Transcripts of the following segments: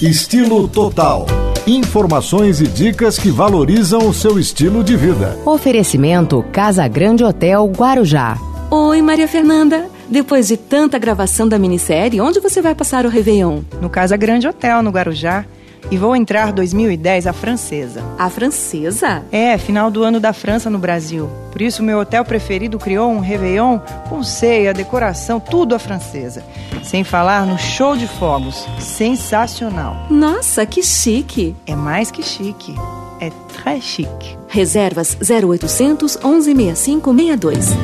Estilo Total. Informações e dicas que valorizam o seu estilo de vida. Oferecimento Casa Grande Hotel Guarujá. Oi, Maria Fernanda. Depois de tanta gravação da minissérie, onde você vai passar o Réveillon? No Casa Grande Hotel, no Guarujá. E vou entrar 2010 a Francesa. A Francesa? É, final do ano da França no Brasil. Por isso, meu hotel preferido criou um Réveillon com ceia, decoração, tudo à francesa. Sem falar no show de fogos. Sensacional. Nossa, que chique. É mais que chique. É très chique. Reservas 0800 1165 62.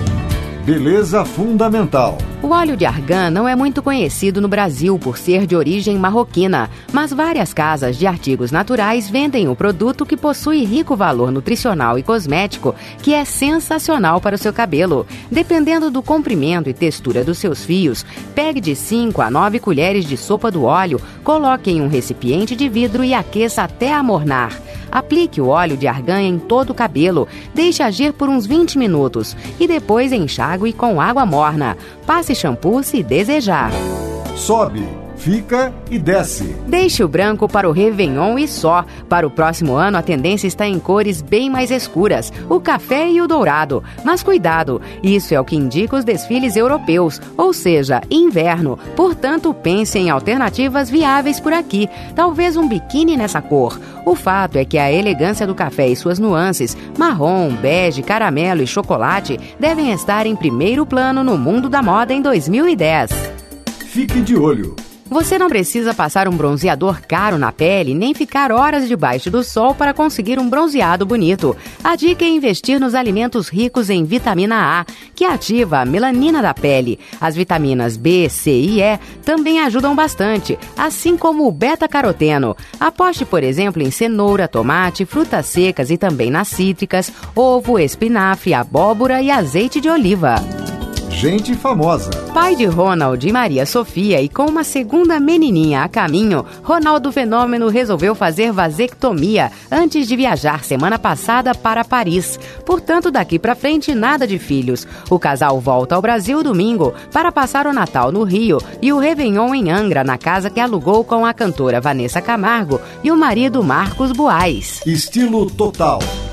Beleza Fundamental. O óleo de argan não é muito conhecido no Brasil por ser de origem marroquina, mas várias casas de artigos naturais vendem o produto que possui rico valor nutricional e cosmético, que é sensacional para o seu cabelo. Dependendo do comprimento e textura dos seus fios, pegue de 5 a 9 colheres de sopa do óleo, coloque em um recipiente de vidro e aqueça até amornar. Aplique o óleo de argan em todo o cabelo, deixe agir por uns 20 minutos e depois enxague com água morna. Passe shampoo se desejar. Sobe, fica e desce. Deixe o branco para o Réveillon e só. Para o próximo ano, a tendência está em cores bem mais escuras, o café e o dourado. Mas cuidado, isso é o que indica os desfiles europeus, ou seja, inverno. Portanto, pense em alternativas viáveis por aqui. Talvez um biquíni nessa cor. O fato é que a elegância do café e suas nuances, marrom, bege, caramelo e chocolate, devem estar em primeiro plano no mundo da moda em 2010. Fique de olho. Você não precisa passar um bronzeador caro na pele, nem ficar horas debaixo do sol para conseguir um bronzeado bonito. A dica é investir nos alimentos ricos em vitamina A, que ativa a melanina da pele. As vitaminas B, C e E também ajudam bastante, assim como o beta-caroteno. Aposte, por exemplo, em cenoura, tomate, frutas secas e também nas cítricas, ovo, espinafre, abóbora e azeite de oliva. Gente famosa. Pai de Ronald e Maria Sofia e com uma segunda menininha a caminho, Ronaldo Fenômeno resolveu fazer vasectomia antes de viajar semana passada para Paris. Portanto, daqui para frente, nada de filhos. O casal volta ao Brasil domingo para passar o Natal no Rio e o Réveillon em Angra, na casa que alugou com a cantora Vanessa Camargo e o marido Marcos Buais. Estilo Total.